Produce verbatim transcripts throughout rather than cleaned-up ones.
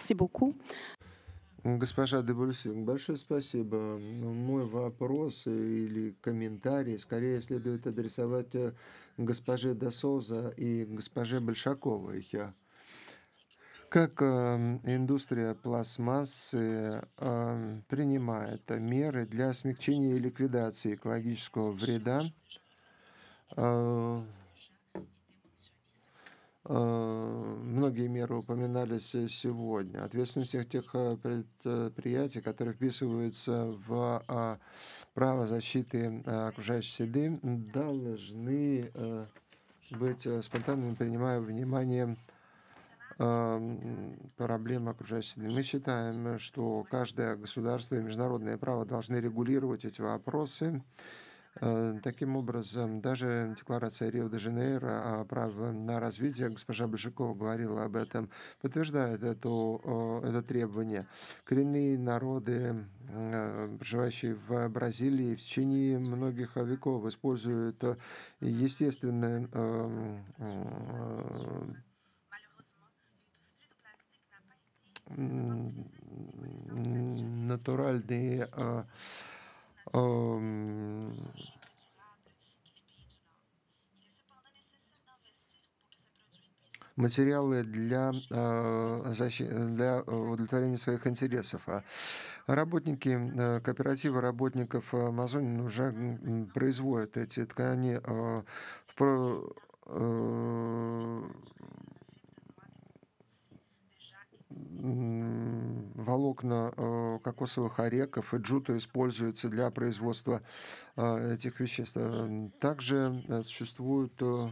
Merci beaucoup. Госпожа Дебульсин, большое спасибо. Ну, Мой вопрос или комментарий скорее следует адресовать э, госпоже Досоза и госпоже Большаковой. Я- Как эм, индустрия пластмассы эм, принимает меры для смягчения и ликвидации экологического вреда? Э, Э, Многие меры упоминались э, сегодня. Ответственность всех тех э, предприятий, которые вписываются в а, право защиты а, окружающей среды, должны э, быть э, спонтанными, принимая во внимание а, м, проблемы окружающей среды. Мы считаем, что каждое государство и международное право должны регулировать эти вопросы. Э, Таким образом, даже декларация Рио-де-Жанейро о праве на развитие, госпожа Башакова говорила об этом, подтверждает эту, э, это требование. Коренные народы, э, проживающие в Бразилии, в течение многих веков используют э, естественные эм, э, м, натуральные э, эм, материалы для, а, защи для э, удовлетворения своих интересов. А работники, э, кооператива работников Амазонии уже, м, производят эти ткани, а, в про э, м, волокна, э, кокосовых орехов и джута используются для производства, а, этих веществ. Э, также, э, существуют, э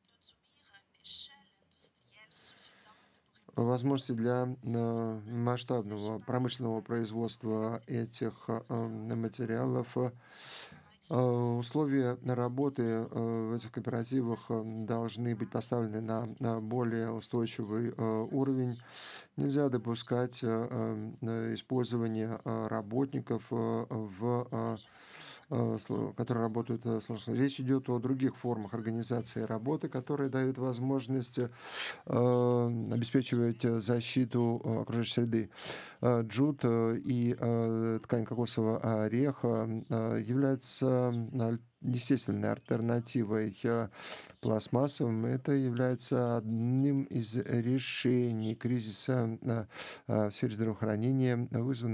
возможности для э, масштабного промышленного производства этих э, м, материалов. Э, Условия работы э, в этих кооперативах э, должны быть поставлены на, на более устойчивый э, уровень. Нельзя допускать э, э, э, использование э, работников э, в э, э, сло- которые работают э, сложно. Речь идет о других формах организации работы, которые дают возможность э, обеспечивать э, защиту э, окружающей среды. Э, Джут э, и э, ткань кокосового ореха м, э, являются м, аль- естественной альтернативой э, пластмассовым. Это является одним из решений кризиса э, э, в сфере здравоохранения, вызванного